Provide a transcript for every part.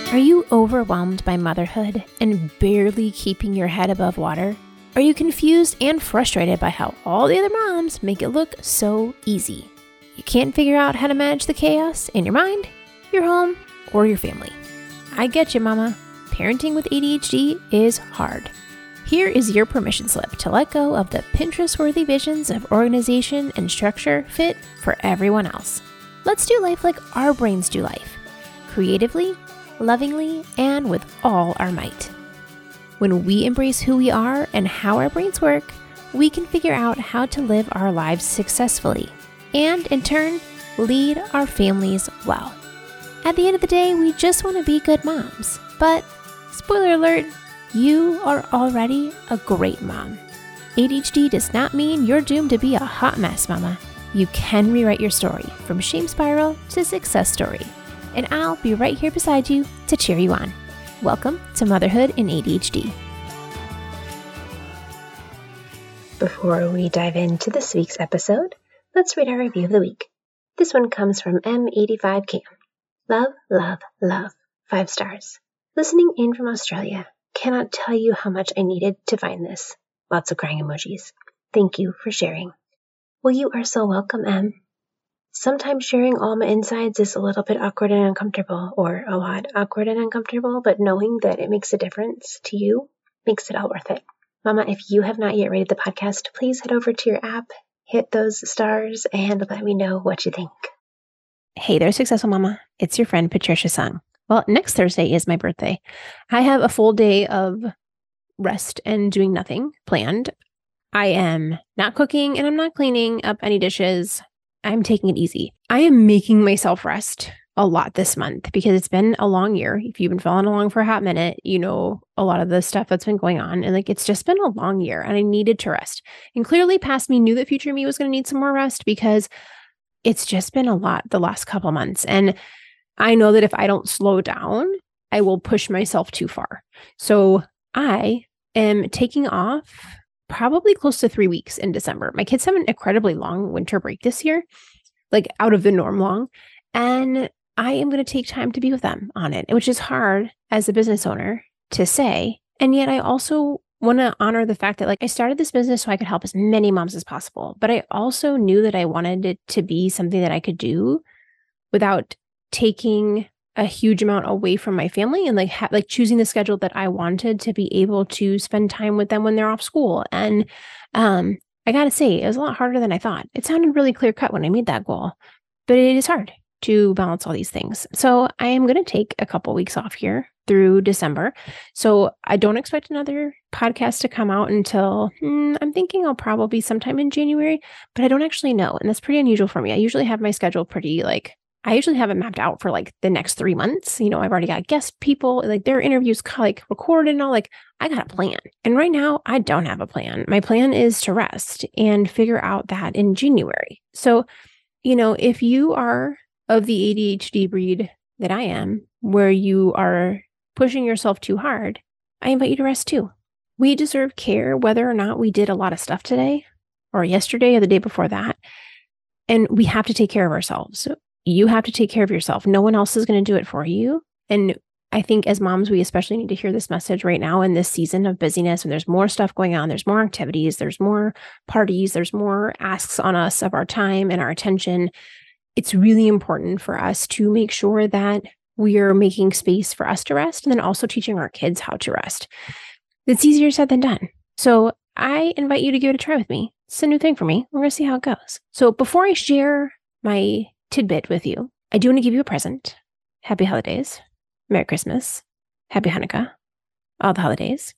Are you overwhelmed by motherhood and barely keeping your head above water? Are you confused and frustrated by how all the other moms make it look so easy? You can't figure out how to manage the chaos in your mind, your home, or your family. I get you, mama. Parenting with ADHD is hard. Here is your permission slip to let go of the Pinterest-worthy visions of organization and structure fit for everyone else. Let's do life like our brains do life. Creatively, lovingly, and with all our might. When we embrace who we are and how our brains work, we can figure out how to live our lives successfully and, in turn, lead our families well. At the end of the day, we just want to be good moms. But, spoiler alert, you are already a great mom. ADHD does not mean you're doomed to be a hot mess, mama. You can rewrite your story from shame spiral to success story. And I'll be right here beside you to cheer you on. Welcome to Motherhood in ADHD. Before we dive into this week's episode, let's read our review of the week. This one comes from M85Cam. Love, love, love. 5 stars. Listening in from Australia. Cannot tell you how much I needed to find this. Lots of crying emojis. Thank you for sharing. Well, you are so welcome, Em. Sometimes sharing all my insides is a little bit awkward and uncomfortable, or a lot awkward and uncomfortable, but knowing that it makes a difference to you makes it all worth it. Mama, if you have not yet rated the podcast, please head over to your app, hit those stars, and let me know what you think. Hey there, Successful Mama. It's your friend, Patricia Sung. Well, next Thursday is my birthday. I have a full day of rest and doing nothing planned. I am not cooking and I'm not cleaning up any dishes. I'm taking it easy. I am making myself rest a lot this month because it's been a long year. If you've been following along for a hot minute, you know a lot of the stuff that's been going on. And it's just been a long year and I needed to rest. And clearly past me knew that future me was going to need some more rest because it's just been a lot the last couple months. And I know that if I don't slow down, I will push myself too far. So I am taking off probably close to 3 weeks in December. My kids have an incredibly long winter break this year, like out of the norm long. And I am going to take time to be with them on it, which is hard as a business owner to say. And yet I also want to honor the fact that I started this business so I could help as many moms as possible. But I also knew that I wanted it to be something that I could do without taking a huge amount away from my family and choosing the schedule that I wanted to be able to spend time with them when they're off school. And I got to say, it was a lot harder than I thought. It sounded really clear cut when I made that goal, but it is hard to balance all these things. So I am going to take a couple weeks off here through December. So I don't expect another podcast to come out until I'm thinking I'll probably sometime in January, but I don't actually know. And that's pretty unusual for me. I usually have my schedule I usually have it mapped out for the next 3 months. I've already got guest people, their interviews recorded and all. I got a plan. And right now I don't have a plan. My plan is to rest and figure out that in January. So, if you are of the ADHD breed that I am, where you are pushing yourself too hard, I invite you to rest too. We deserve care whether or not we did a lot of stuff today or yesterday or the day before that. And we have to take care of ourselves. You have to take care of yourself. No one else is going to do it for you. And I think as moms, we especially need to hear this message right now in this season of busyness. And there's more stuff going on. There's more activities. There's more parties. There's more asks on us of our time and our attention. It's really important for us to make sure that we are making space for us to rest and then also teaching our kids how to rest. It's easier said than done. So I invite you to give it a try with me. It's a new thing for me. We're going to see how it goes. So before I share my tidbit with you, I do want to give you a present. Happy holidays. Merry Christmas. Happy Hanukkah. All the holidays.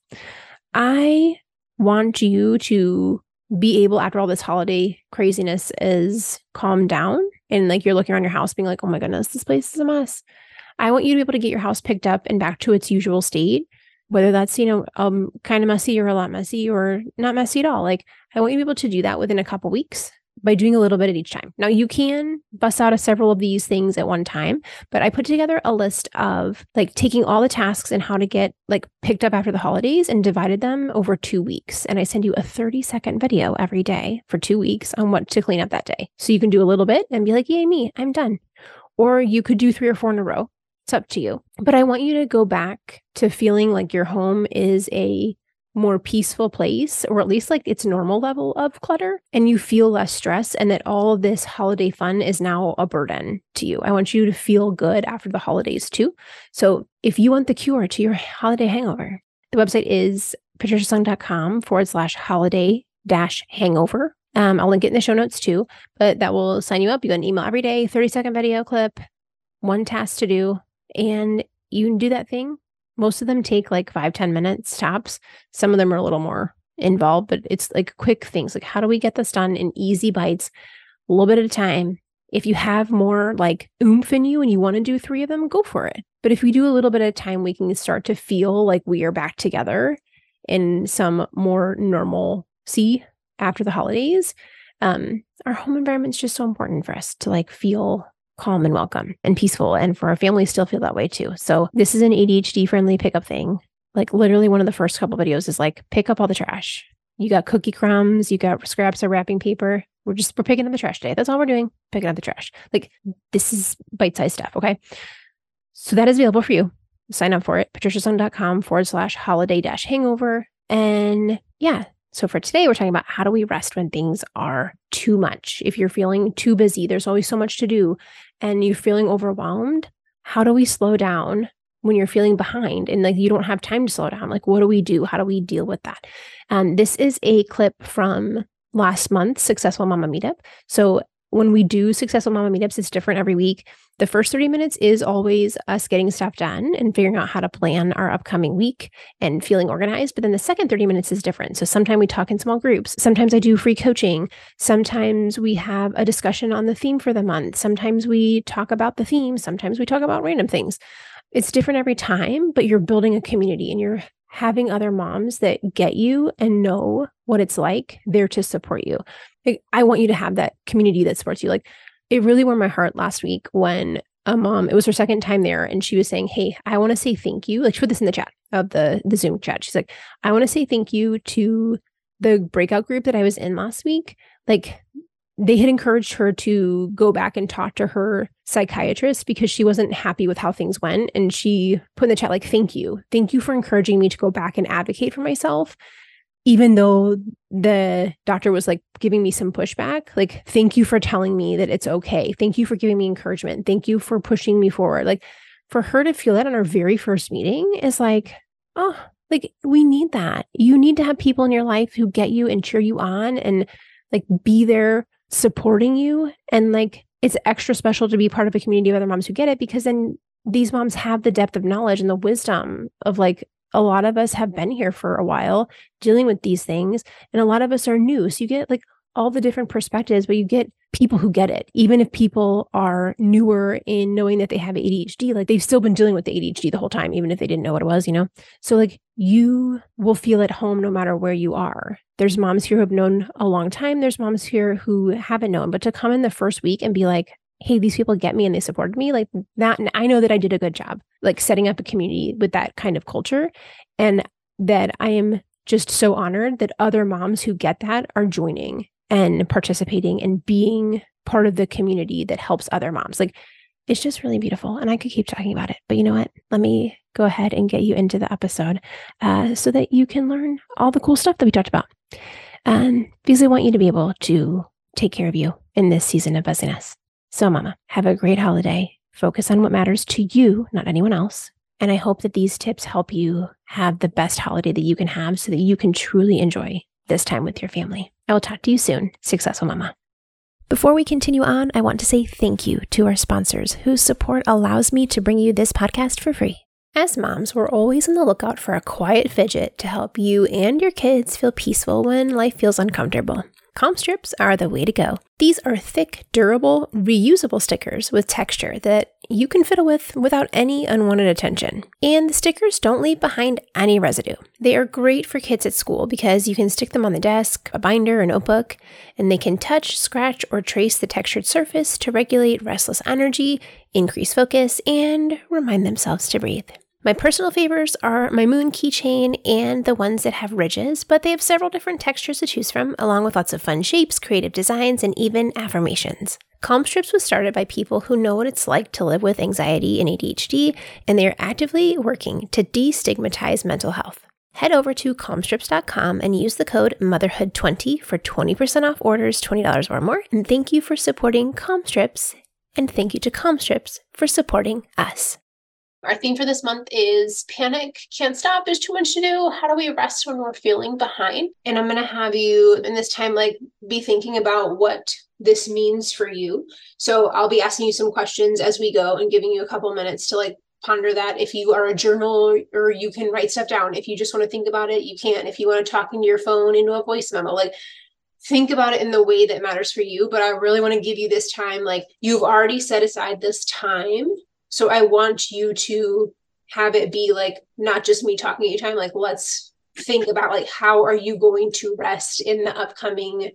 I want you to be able, after all this holiday craziness is calmed down and you're looking around your house being oh my goodness, this place is a mess. I want you to be able to get your house picked up and back to its usual state, whether that's, kind of messy or a lot messy or not messy at all. I want you to be able to do that within a couple weeks by doing a little bit at each time. Now you can bust out several of these things at one time, but I put together a list of taking all the tasks and how to get picked up after the holidays and divided them over 2 weeks. And I send you a 30-second video every day for 2 weeks on what to clean up that day. So you can do a little bit and be yay me, I'm done. Or you could do 3 or 4 in a row. It's up to you. But I want you to go back to feeling like your home is a more peaceful place, or at least like its normal level of clutter, and you feel less stress, and that all of this holiday fun is now a burden to you. I want you to feel good after the holidays too. So if you want the cure to your holiday hangover, the website is patriciasung.com/holiday-hangover. I'll link it in the show notes too, but that will sign you up. You get an email every day, 30-second video clip, one task to do, and you can do that thing. Most of them take like 5-10 minutes tops. Some of them are a little more involved, but it's like quick things. Like, how do we get this done in easy bites, a little bit at a time? If you have more like oomph in you and you want to do 3 of them, go for it. But if we do a little bit at a time, we can start to feel like we are back together in some more normalcy after the holidays. Our home environment's just so important for us to like feel calm and welcome and peaceful, and for our families still feel that way too. So this is an ADHD friendly pickup thing. Like literally one of the first couple videos is like, pick up all the trash. You got cookie crumbs, you got scraps of wrapping paper. We're picking up the trash today. That's all we're doing. Picking up the trash. Like, this is bite-sized stuff. Okay. So that is available for you. Sign up for it. patriciasung.com/holiday-hangover. And yeah. So for today, we're talking about how do we rest when things are too much. If you're feeling too busy, there's always so much to do, and you're feeling overwhelmed, how do we slow down when you're feeling behind and like you don't have time to slow down? Like, what do we do? How do we deal with that? This is a clip from last month's Successful Mama Meetup. So when we do Successful Mama Meetups, it's different every week. The first 30 minutes is always us getting stuff done and figuring out how to plan our upcoming week and feeling organized. But then the second 30 minutes is different. So sometimes we talk in small groups. Sometimes I do free coaching. Sometimes we have a discussion on the theme for the month. Sometimes we talk about the theme. Sometimes we talk about random things. It's different every time, but you're building a community and you're having other moms that get you and know what it's like there to support you. Like, I want you to have that community that supports you. Like, it really warmed my heart last week when a mom, it was her second time there, and she was saying, hey, I want to say thank you. Like, she put this in the chat of the Zoom chat. She's like, I want to say thank you to the breakout group that I was in last week. Like, they had encouraged her to go back and talk to her psychiatrist because she wasn't happy with how things went. And she put in the chat, like, thank you. Thank you for encouraging me to go back and advocate for myself, even though the doctor was like giving me some pushback. Like, thank you for telling me that it's okay. Thank you for giving me encouragement. Thank you for pushing me forward. Like, for her to feel that on our very first meeting is like, oh, like, we need that. You need to have people in your life who get you and cheer you on and like be there supporting you. And like, it's extra special to be part of a community of other moms who get it, because then these moms have the depth of knowledge and the wisdom of like, a lot of us have been here for a while dealing with these things, and a lot of us are new. So you get like all the different perspectives, but you get people who get it. Even if people are newer in knowing that they have ADHD, like they've still been dealing with the ADHD the whole time, even if they didn't know what it was, you know? So like, you will feel at home no matter where you are. There's moms here who have known a long time. There's moms here who haven't known, but to come in the first week and be like, hey, these people get me and they supported me, like that. And I know that I did a good job, like setting up a community with that kind of culture. And that I am just so honored that other moms who get that are joining and participating and being part of the community that helps other moms. Like, it's just really beautiful. And I could keep talking about it, but you know what? Let me go ahead and get you into the episode so that you can learn all the cool stuff that we talked about. Because I want you to be able to take care of you in this season of busyness. So mama, have a great holiday. Focus on what matters to you, not anyone else. And I hope that these tips help you have the best holiday that you can have so that you can truly enjoy this time with your family. I will talk to you soon. Successful Mama. Before we continue on, I want to say thank you to our sponsors whose support allows me to bring you this podcast for free. As moms, we're always on the lookout for a quiet fidget to help you and your kids feel peaceful when life feels uncomfortable. Calm strips are the way to go. These are thick, durable, reusable stickers with texture that you can fiddle with without any unwanted attention. And the stickers don't leave behind any residue. They are great for kids at school because you can stick them on the desk, a binder, a notebook, and they can touch, scratch, or trace the textured surface to regulate restless energy, increase focus, and remind themselves to breathe. My personal favorites are my moon keychain and the ones that have ridges, but they have several different textures to choose from, along with lots of fun shapes, creative designs, and even affirmations. Calm Strips was started by people who know what it's like to live with anxiety and ADHD, and they are actively working to destigmatize mental health. Head over to calmstrips.com and use the code motherhood20 for 20% off orders $20 or more. And thank you for supporting Calm Strips, and thank you to Calm Strips for supporting us. Our theme for this month is panic can't stop. There's too much to do. How do we rest when we're feeling behind? And I'm going to have you in this time, be thinking about what this means for you. So I'll be asking you some questions as we go and giving you a couple minutes to ponder that. If you are a journal or you can write stuff down, if you just want to think about it, you can. If you want to talk into your phone, into a voice memo, think about it in the way that matters for you. But I really want to give you this time. You've already set aside this time. So I want you to have it be not just me talking at you time, let's think about how are you going to rest in the upcoming,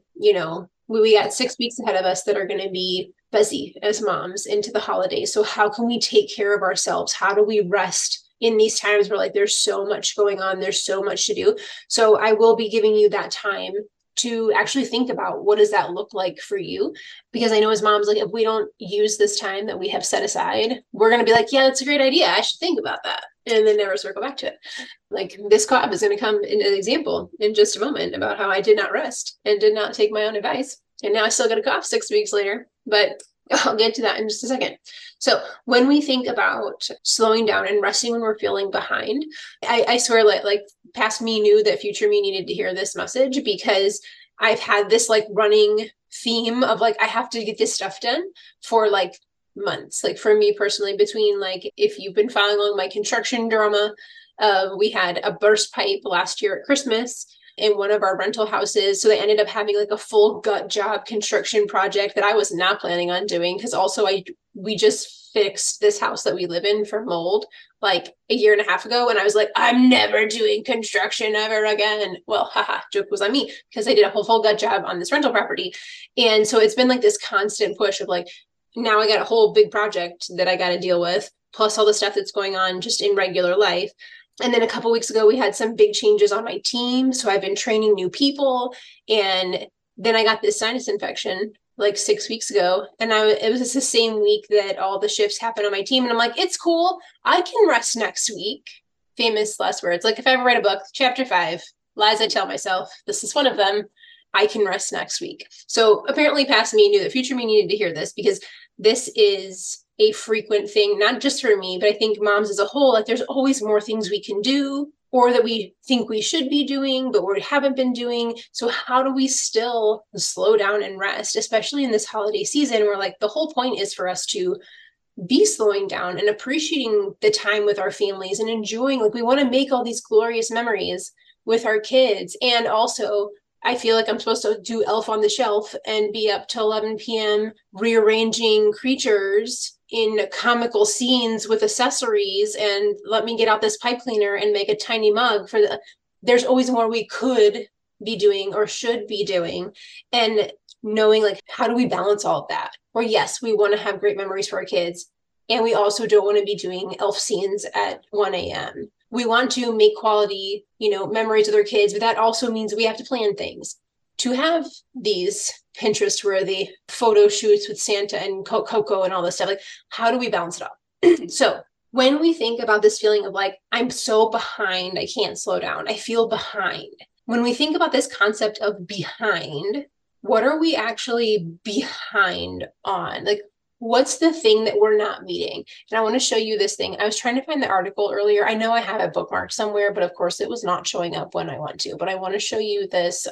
we got 6 weeks ahead of us that are going to be busy as moms into the holidays. So how can we take care of ourselves? How do we rest in these times where there's so much going on, there's so much to do? So I will be giving you that time to actually think about what does that look like for you? Because I know as moms, if we don't use this time that we have set aside, we're going to be yeah, that's a great idea. I should think about that. And then never circle back to it. This cob is going to come in an example in just a moment about how I did not rest and did not take my own advice. And now I still got a cough 6 weeks later, but I'll get to that in just a second. So when we think about slowing down and resting when we're feeling behind, I swear past me knew that future me needed to hear this message, because I've had this running theme of I have to get this stuff done for months. For me personally, between if you've been following along my construction drama, we had a burst pipe last year at Christmas in one of our rental houses. So they ended up having a full gut job construction project that I was not planning on doing, because also we just fixed this house that we live in for mold a year and a half ago. And I was I'm never doing construction ever again. Well, joke was on me, because I did a whole full gut job on this rental property. And so it's been this constant push of now I got a whole big project that I got to deal with, plus all the stuff that's going on just in regular life. And then a couple of weeks ago, we had some big changes on my team. So I've been training new people. And then I got this sinus infection 6 weeks ago. And it was just the same week that all the shifts happened on my team. And I'm it's cool. I can rest next week. Famous last words. If I ever write a book, chapter 5, lies I tell myself, this is one of them. I can rest next week. So apparently past me knew that future me needed to hear this, because this is a frequent thing, not just for me, but I think moms as a whole. There's always more things we can do, or that we think we should be doing, but we haven't been doing. So how do we still slow down and rest, especially in this holiday season where the whole point is for us to be slowing down and appreciating the time with our families and enjoying, we want to make all these glorious memories with our kids. And also, I feel I'm supposed to do Elf on the Shelf and be up till 11 p.m. rearranging creatures in comical scenes with accessories, and let me get out this pipe cleaner and make a tiny mug there's always more we could be doing or should be doing. And knowing how do we balance all of that? Or yes, we want to have great memories for our kids, and we also don't want to be doing elf scenes at 1 a.m. We want to make quality, memories with our kids, but that also means we have to plan things to have these Pinterest-worthy photo shoots with Santa and Coco and all this stuff. How do we balance it all? So when we think about this feeling of I'm so behind, I can't slow down, I feel behind. When we think about this concept of behind, what are we actually behind on? What's the thing that we're not meeting? And I want to show you this thing. I was trying to find the article earlier. I know I have it bookmarked somewhere, but of course it was not showing up when I want to. But I want to show you this.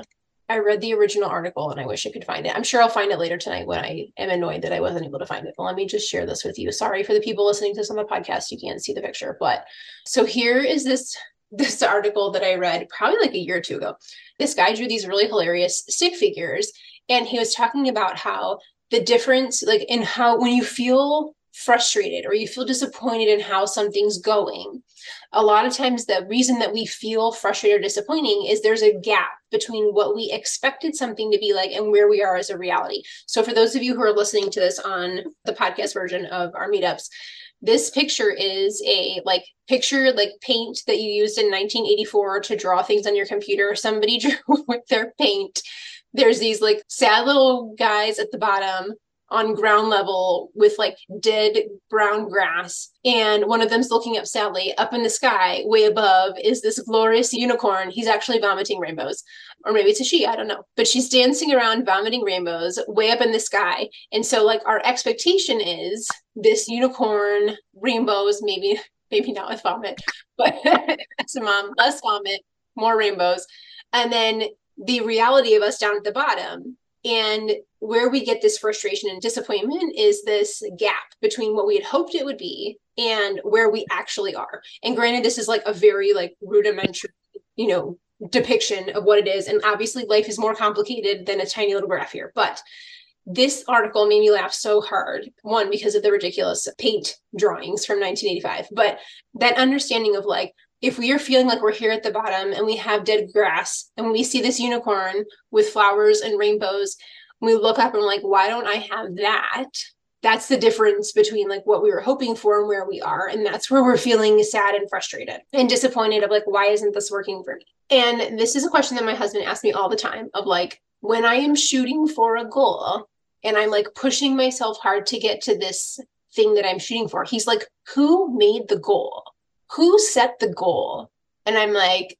I read the original article and I wish I could find it. I'm sure I'll find it later tonight when I am annoyed that I wasn't able to find it. But let me just share this with you. Sorry for the people listening to this on the podcast. You can't see the picture. But so here is this article that I read probably a year or two ago. This guy drew these really hilarious stick figures. And he was talking about how the difference, in how when you feel frustrated or you feel disappointed in how something's going, a lot of times the reason that we feel frustrated or disappointing is there's a gap between what we expected something to be and where we are as a reality. So for those of you who are listening to this on the podcast version of our meetups, this picture is a picture paint that you used in 1984 to draw things on your computer. Somebody drew with their paint. There's these sad little guys at the bottom on ground level with like dead brown grass. And one of them's looking up sadly. Up in the sky, way above, is this glorious unicorn. He's actually vomiting rainbows. Or maybe it's a she, I don't know. But she's dancing around vomiting rainbows way up in the sky. And so like our expectation is this unicorn, rainbows, maybe not with vomit, but as a mom, less vomit, more rainbows. And then the reality of us down at the bottom. And where we get this frustration and disappointment is this gap between what we had hoped it would be and where we actually are. And granted, this is like a very like rudimentary, depiction of what it is. And obviously life is more complicated than a tiny little graph here. But this article made me laugh so hard. One, because of the ridiculous paint drawings from 1985, but that understanding of like, if we are feeling like we're here at the bottom and we have dead grass and we see this unicorn with flowers and rainbows, we look up and we're like, why don't I have that? That's the difference between like what we were hoping for and where we are. And that's where we're feeling sad and frustrated and disappointed of like, why isn't this working for me? And this is a question that my husband asks me all the time of like, when I am shooting for a goal and I'm like pushing myself hard to get to this thing that I'm shooting for, he's like, who made the goal? Who set the goal? And I'm like,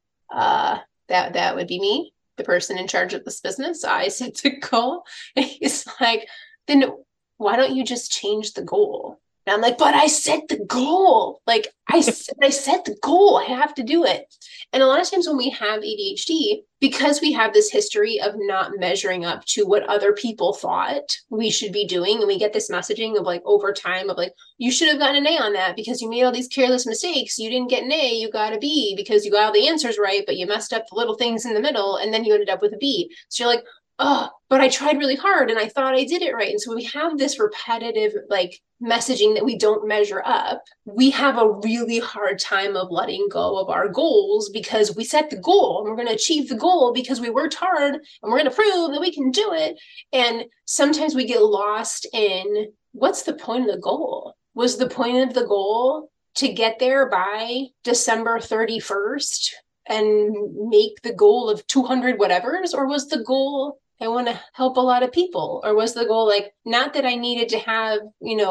that would be me, the person in charge of this business. I set the goal. And he's like, then why don't you just change the goal? And I'm like, but I set the goal. Like I set the goal. I have to do it. And a lot of times when we have ADHD, because we have this history of not measuring up to what other people thought we should be doing, and we get this messaging of like over time of like, you should have gotten an A on that because you made all these careless mistakes. You didn't get an A, you got a B because you got all the answers right, but you messed up the little things in the middle and then you ended up with a B. So you're like, oh, but I tried really hard and I thought I did it right. And so we have this repetitive like messaging that we don't measure up. We have a really hard time of letting go of our goals because we set the goal and we're going to achieve the goal because we worked hard and we're going to prove that we can do it. And sometimes we get lost in what's the point of the goal? Was the point of the goal to get there by December 31st and make the goal of 200 whatevers? Or was the goal, I want to help a lot of people? Or was the goal like, not that I needed to have,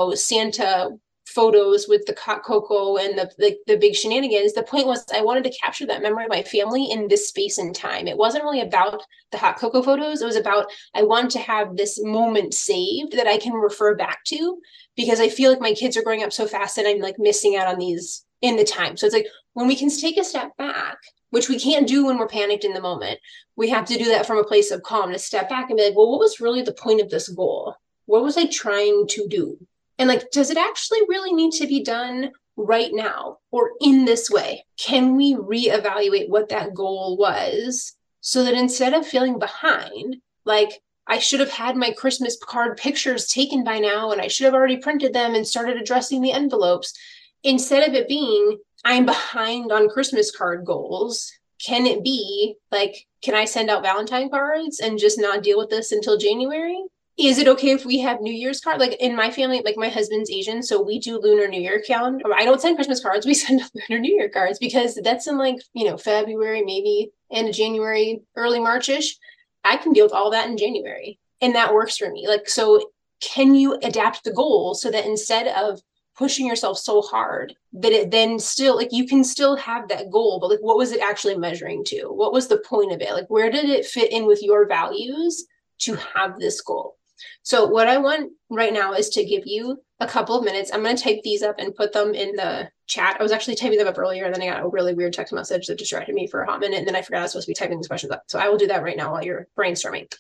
Santa photos with the hot cocoa and the big shenanigans. The point was I wanted to capture that memory of my family in this space and time. It wasn't really about the hot cocoa photos. It was about, I want to have this moment saved that I can refer back to because I feel like my kids are growing up so fast and I'm like missing out on these in the time. So it's like when we can take a step back, which we can't do when we're panicked in the moment, we have to do that from a place of calm, to step back and be like, well, what was really the point of this goal? What was I trying to do? And like, does it actually really need to be done right now or in this way? Can we reevaluate what that goal was so that instead of feeling behind, like I should have had my Christmas card pictures taken by now and I should have already printed them and started addressing the envelopes, instead of it being, I'm behind on Christmas card goals, can it be like, can I send out Valentine cards and just not deal with this until January? Is it okay if we have New Year's card? Like in my family, like my husband's Asian, so we do Lunar New Year calendar. I don't send Christmas cards. We send Lunar New Year cards because that's in like, February, maybe end of January, early March-ish. I can deal with all that in January. And that works for me. Like, so can you adapt the goal so that instead of pushing yourself so hard that it then still, like, you can still have that goal, but like, what was it actually measuring to? What was the point of it? Like, where did it fit in with your values to have this goal? So what I want right now is to give you a couple of minutes. I'm going to type these up and put them in the chat. I was actually typing them up earlier and then I got a really weird text message that distracted me for a hot minute. And then I forgot I was supposed to be typing these questions up. So I will do that right now while you're brainstorming.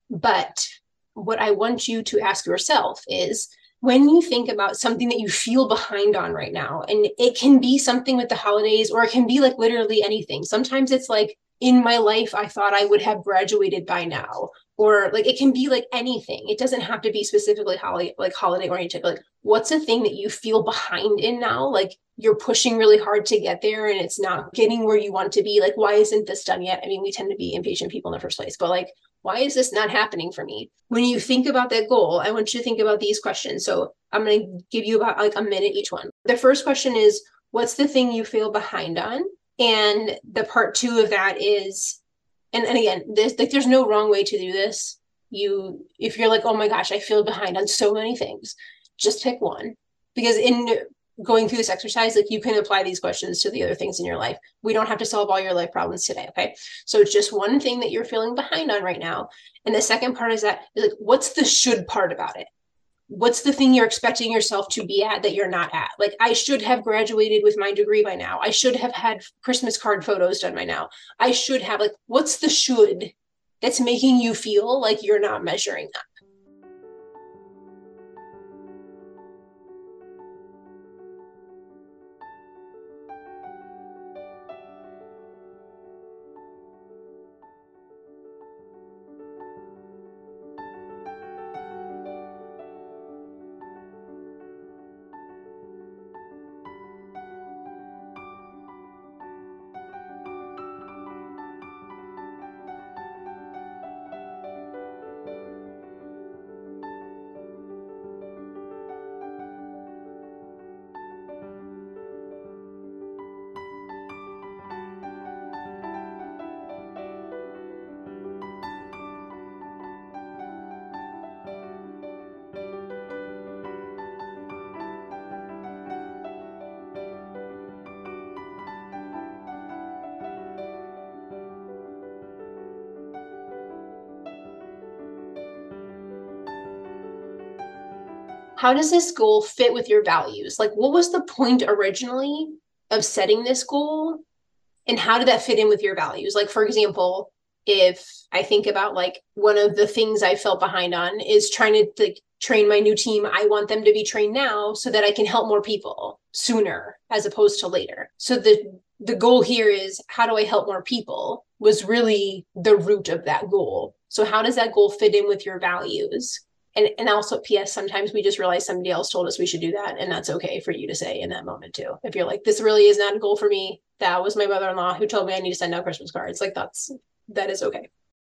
But what I want you to ask yourself is, when you think about something that you feel behind on right now, and it can be something with the holidays, or it can be like literally anything. Sometimes it's like, in my life, I thought I would have graduated by now. Or like, it can be like anything. It doesn't have to be specifically holiday oriented. Like, what's a thing that you feel behind in now? Like you're pushing really hard to get there and it's not getting where you want to be. Like, why isn't this done yet? I mean, we tend to be impatient people in the first place, but like, why is this not happening for me? When you think about that goal, I want you to think about these questions. So I'm going to give you about like a minute each one. The first question is, what's the thing you feel behind on? And the part two of that is, and again, there's no wrong way to do this. if you're like, oh my gosh, I feel behind on so many things, just pick one. Because in going through this exercise, like you can apply these questions to the other things in your life. We don't have to solve all your life problems today. Okay. So it's just one thing that you're feeling behind on right now. And the second part is like, what's the should part about it? What's the thing you're expecting yourself to be at that you're not at? Like, I should have graduated with my degree by now. I should have had Christmas card photos done by now. I should have, like, what's the should that's making you feel like you're not measuring up? How does this goal fit with your values? Like, what was the point originally of setting this goal? And how did that fit in with your values? Like, for example, if I think about like one of the things I felt behind on is trying to like train my new team. I want them to be trained now so that I can help more people sooner as opposed to later. So the goal here is how do I help more people was really the root of that goal. So how does that goal fit in with your values? And also, P.S., sometimes we just realize somebody else told us we should do that. And that's okay for you to say in that moment, too. If you're like, this really is not a goal for me. That was my mother-in-law who told me I need to send out Christmas cards. Like, that is okay.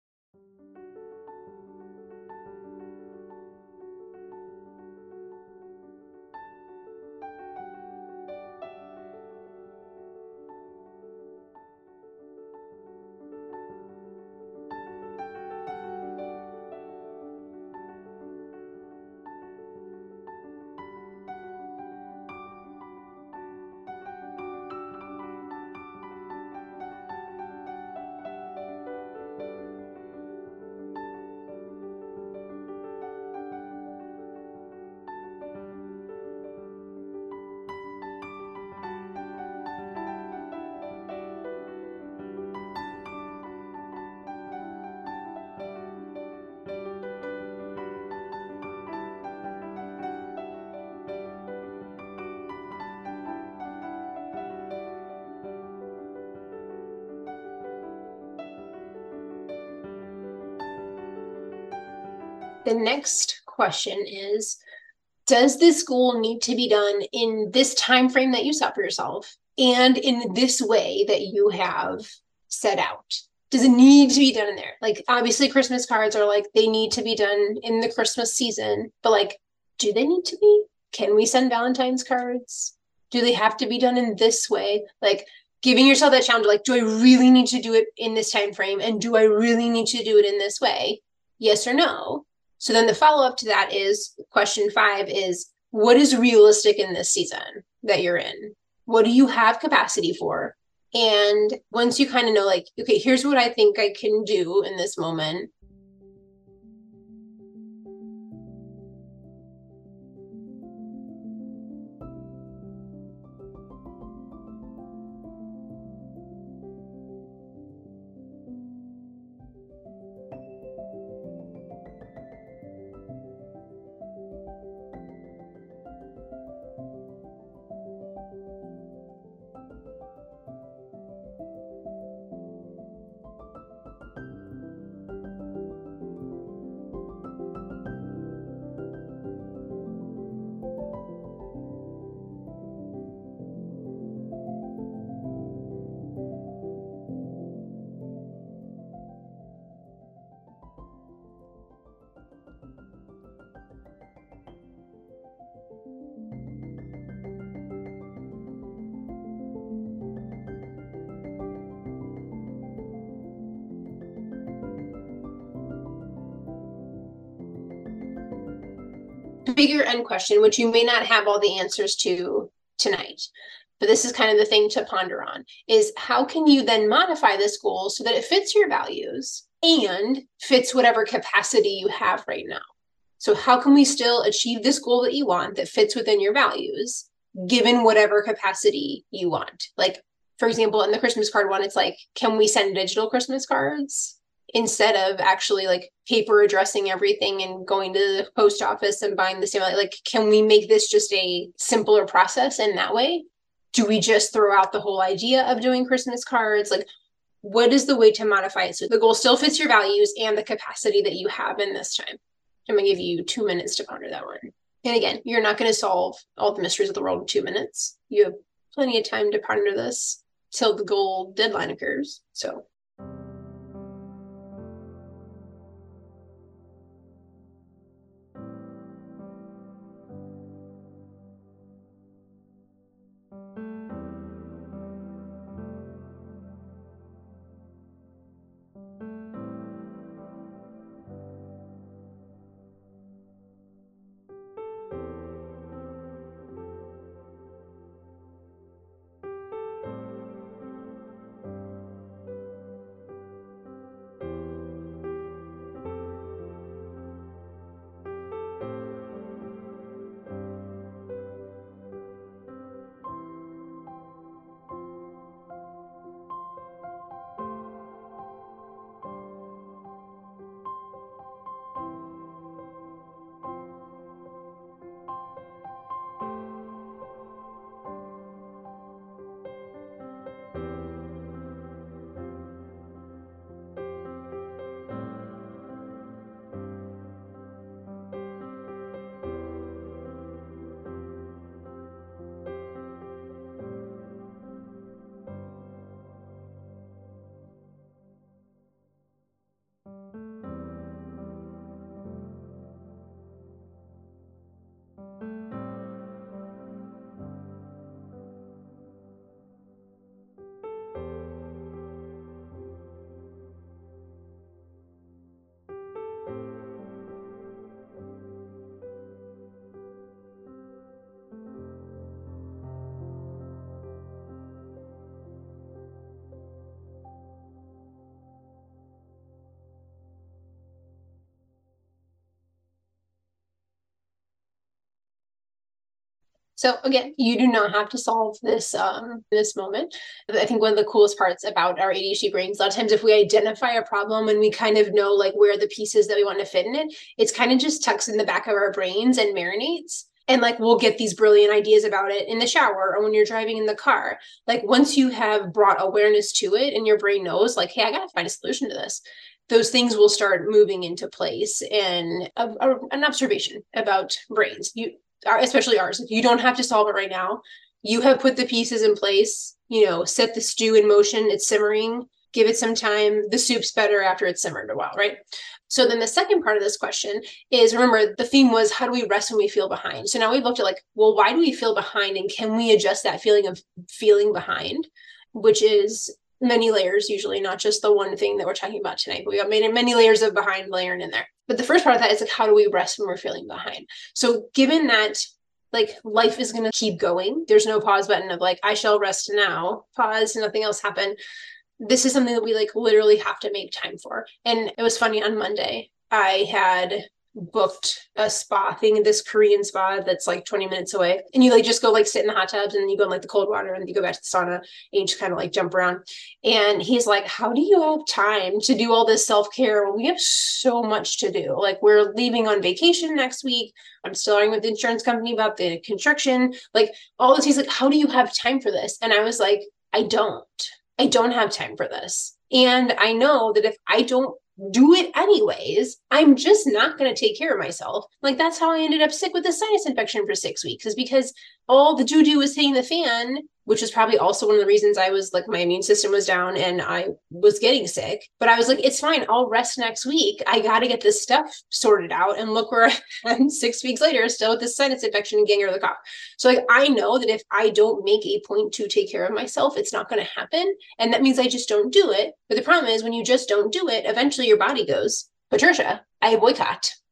The next question is, does this goal need to be done in this time frame that you set for yourself and in this way that you have set out? Does it need to be done in there? Like, obviously, Christmas cards are like, they need to be done in the Christmas season, but like, do they need to be? Can we send Valentine's cards? Do they have to be done in this way? Like, giving yourself that challenge, like, do I really need to do it in this time frame? And do I really need to do it in this way? Yes or no? So then the follow up to that is question 5 is, what is realistic in this season that you're in? What do you have capacity for? And once you kind of know, like, okay, here's what I think I can do in this moment. bigger end question, which you may not have all the answers to tonight, but this is kind of the thing to ponder on, is how can you then modify this goal so that it fits your values and fits whatever capacity you have right now? So how can we still achieve this goal that you want that fits within your values, given whatever capacity you want? Like, for example, in the Christmas card one, it's like, can we send digital Christmas cards instead of actually like paper addressing everything and going to the post office and buying the stamp? Like, can we make this just a simpler process in that way? Do we just throw out the whole idea of doing Christmas cards? Like, what is the way to modify it so the goal still fits your values and the capacity that you have in this time? I'm going to give you 2 minutes to ponder that one. And again, you're not going to solve all the mysteries of the world in 2 minutes. You have plenty of time to ponder this till the goal deadline occurs. So So again, you do not have to solve this this moment. I think one of the coolest parts about our ADHD brains, a lot of times if we identify a problem and we kind of know like where the pieces that we want to fit in it, it's kind of just tucks in the back of our brains and marinates. And like we'll get these brilliant ideas about it in the shower or when you're driving in the car. Like once you have brought awareness to it and your brain knows like, hey, I got to find a solution to this, those things will start moving into place. And an observation about brains, especially ours, you don't have to solve it right now. You have put the pieces in place, set the stew in motion. It's simmering, give it some time. The soup's better after it's simmered a while, right? So then the second part of this question is, remember, the theme was, how do we rest when we feel behind? So now we've looked at like, well, why do we feel behind? And can we adjust that feeling of feeling behind, which is many layers, usually not just the one thing that we're talking about tonight, but we got many layers of behind layering in there. But the first part of that is like, how do we rest when we're feeling behind? So given that like life is going to keep going, there's no pause button of like, I shall rest now, pause, nothing else happened. This is something that we like literally have to make time for. And it was funny, on Monday, I had booked a spa thing, this Korean spa that's like 20 minutes away. And you like just go like sit in the hot tubs and then you go in like the cold water and you go back to the sauna and you just kind of like jump around. And he's like, how do you have time to do all this self-care? Well, we have so much to do. Like we're leaving on vacation next week. I'm still arguing with the insurance company about the construction, like all this. He's like, how do you have time for this? And I was like, I don't have time for this. And I know that if I don't do it anyways, I'm just not going to take care of myself. Like that's how I ended up sick with a sinus infection for 6 weeks, is because all the doo-doo was hitting the fan, which is probably also one of the reasons I was like, my immune system was down and I was getting sick. But I was like, it's fine, I'll rest next week. I got to get this stuff sorted out. And look where I am 6 weeks later, still with this sinus infection and getting rid of the cough. So like, I know that if I don't make a point to take care of myself, it's not going to happen. And that means I just don't do it. But the problem is when you just don't do it, eventually your body goes, Patricia, I boycott.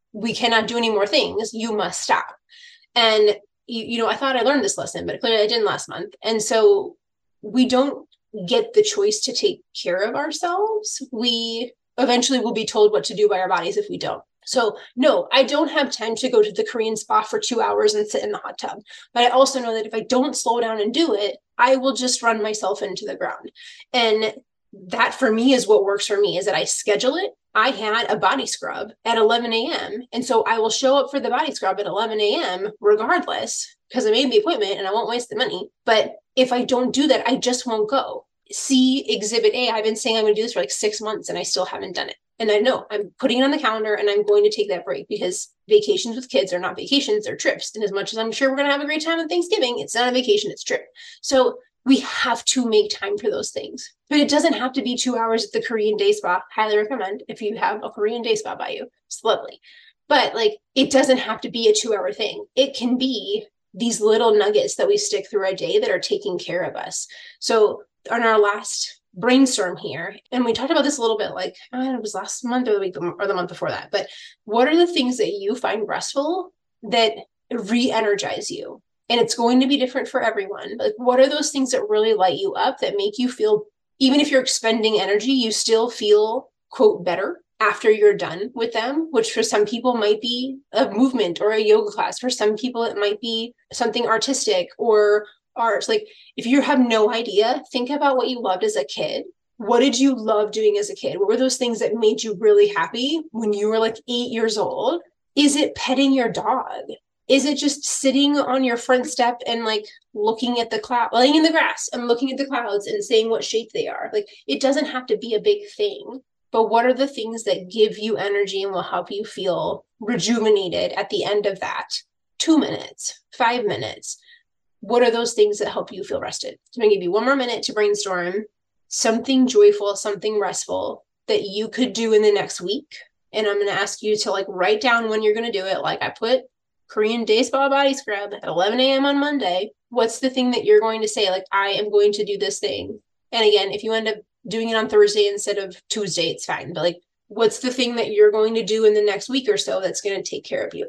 we cannot do any more things. You must stop. And, I thought I learned this lesson, but clearly I didn't last month. And so we don't get the choice to take care of ourselves. We eventually will be told what to do by our bodies if we don't. So no, I don't have time to go to the Korean spa for 2 hours and sit in the hot tub. But I also know that if I don't slow down and do it, I will just run myself into the ground. And that for me is what works for me, is that I schedule it. I had a body scrub at 11 a.m. And so I will show up for the body scrub at 11 a.m. regardless, because I made the appointment and I won't waste the money. But if I don't do that, I just won't go. See Exhibit A. I've been saying I'm going to do this for like 6 months and I still haven't done it. And I know I'm putting it on the calendar and I'm going to take that break, because vacations with kids are not vacations, they're trips. And as much as I'm sure we're going to have a great time on Thanksgiving, it's not a vacation, it's a trip. So we have to make time for those things. But it doesn't have to be 2 hours at the Korean day spa. Highly recommend if you have a Korean day spa by you. It's lovely. But like, it doesn't have to be a 2 hour thing. It can be these little nuggets that we stick through our day that are taking care of us. So on our last brainstorm here, and we talked about this a little bit, like, it was last month or the week or the month before that, but what are the things that you find restful that re-energize you? And it's going to be different for everyone. Like, what are those things that really light you up, that make you feel, even if you're expending energy, you still feel, quote, better after you're done with them, which for some people might be a movement or a yoga class. For some people, it might be something artistic or art. Like, if you have no idea, think about what you loved as a kid. What did you love doing as a kid? What were those things that made you really happy when you were like 8 years old? Is it petting your dog? Is it just sitting on your front step and like looking at the cloud, laying in the grass and looking at the clouds and saying what shape they are? Like, it doesn't have to be a big thing, but what are the things that give you energy and will help you feel rejuvenated at the end of that? 2 minutes, 5 minutes. What are those things that help you feel rested? I'm going to give you 1 more minute to brainstorm something joyful, something restful that you could do in the next week. And I'm going to ask you to like write down when you're going to do it. Like, I put Korean day spa body scrub at 11 a.m. on Monday. What's the thing that you're going to say? Like, I am going to do this thing. And again, if you end up doing it on Thursday instead of Tuesday, it's fine. But like, what's the thing that you're going to do in the next week or so that's going to take care of you?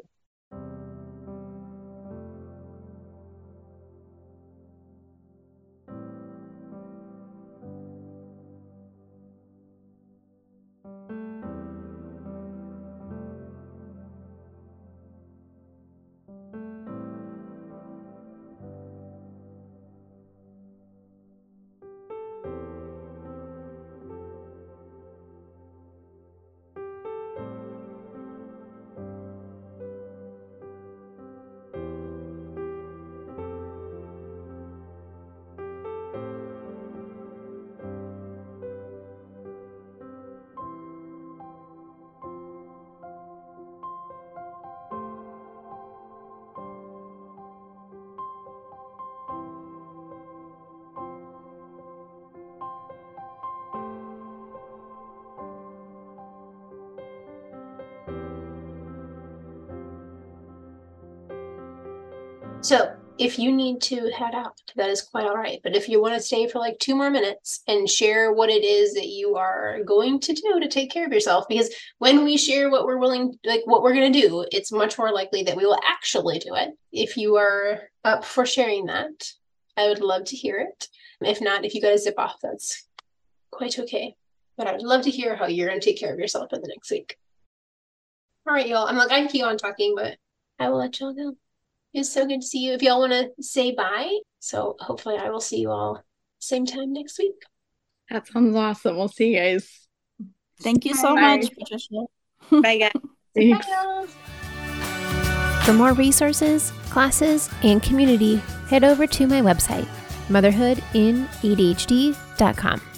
So if you need to head out, that is quite all right. But if you want to stay for like 2 more minutes and share what it is that you are going to do to take care of yourself, because when we share what we're willing, like what we're going to do, it's much more likely that we will actually do it. If you are up for sharing that, I would love to hear it. If not, if you got to zip off, that's quite okay. But I would love to hear how you're going to take care of yourself in the next week. All right, y'all. I can keep on talking, but I will let y'all go. It's so good to see you. If y'all want to say bye, so hopefully I will see you all same time next week. That sounds awesome. We'll see you guys. Thank you so much, Patricia. Bye, guys. Thanks. Bye. For more resources, classes, and community, head over to my website, motherhoodinadhd.com.